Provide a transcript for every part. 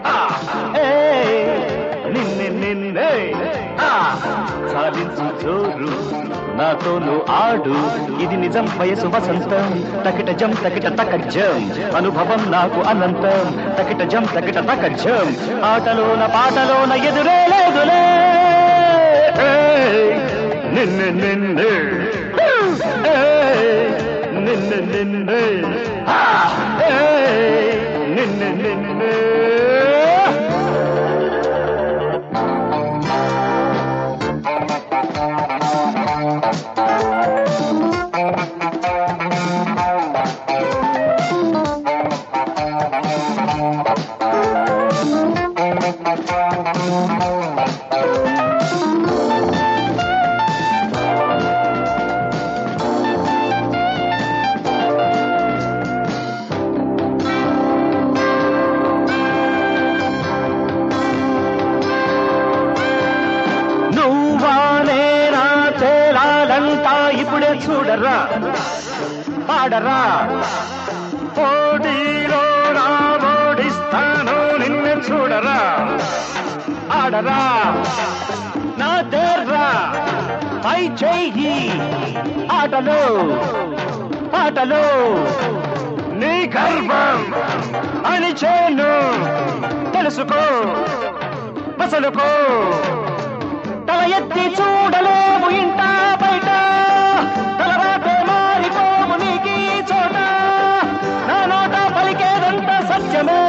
నిన్నే నిన్నే సాధించు జోరు నాతోను ఆడు ఇది నిజం వయసు వసంతం తకిట జం తకిట తకజం అనుభవం నాకు అనంతం తకిట జం తకిట తకజం ఆటలోన పాటలోన ఎదురే లేదులే నిన్నే నిన్నే నిన్నే నిన్నే నిన్నే నిన్నే ఇప్పుడే చూడరా పాడరా పోటీలో నా ఓడిస్తాను నిన్ను చూడరా ఆడరా నా దేర్రా పై చెయ్యి ఆటలో పాటలో నీ గర్వం అని చేను తెలుసుకో మసలుకో తల ఎత్తి చూడలేవు ఇంట బయట తలరాతే మారిపోవు నీకీ చోట నా నోట పలికేదంత సత్యమే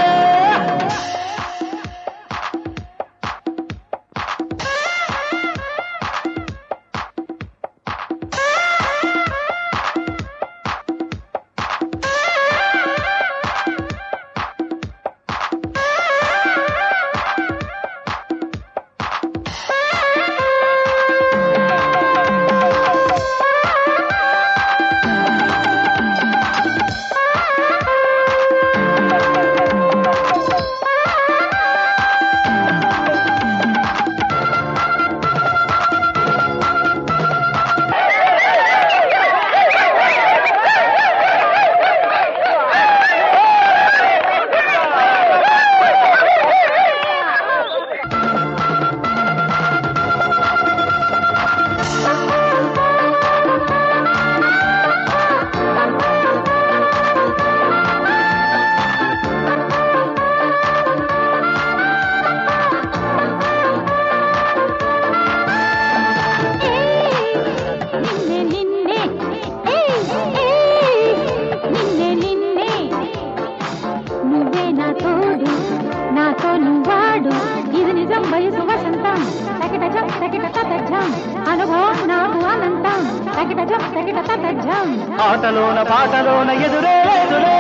ఆటలోన పాటలోన ఎదురే లేదులే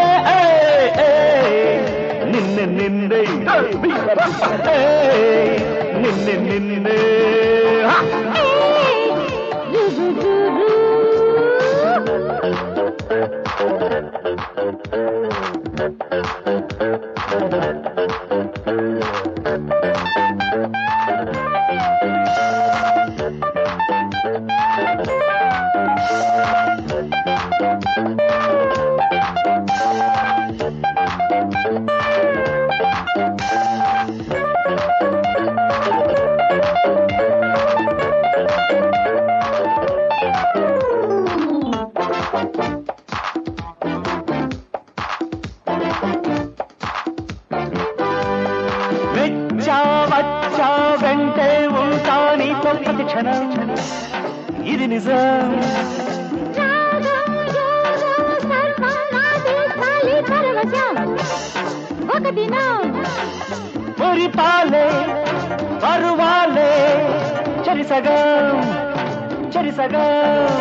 నిన్నే నిన్నే నిన్నే నిన్నే వచ్చా వెంటే ఉంటా నీతో ప్రతి క్షణం ఇది నిజం ఒక దినం మురిపాలే పరువాలే చెరిసగం చెరిసగం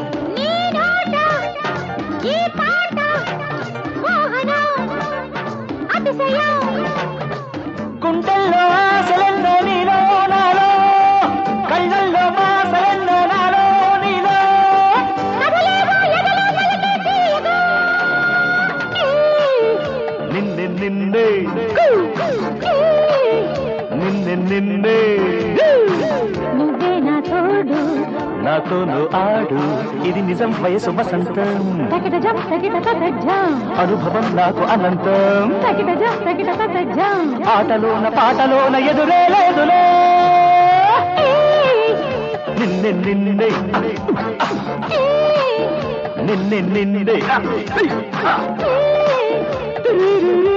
గుండెల్లో ఆశలెన్నో నీలో నాలో కళ్ళల్లో మాసలెన్నో నాలో నీలో నిన్నే నిన్నే నిన్నే నిన్నే నువ్వే నా తోడు నాతోను ఆడు ఇది నిజం వయసు వసంతం తకిటజం తకిట తకజం అనుభవం నాకు అనంతం తకిటజం తకిట తకజం ఆటలోన పాటలోన ఎదురే లేదులే నిన్నే నిన్నే నిన్నే నిన్నే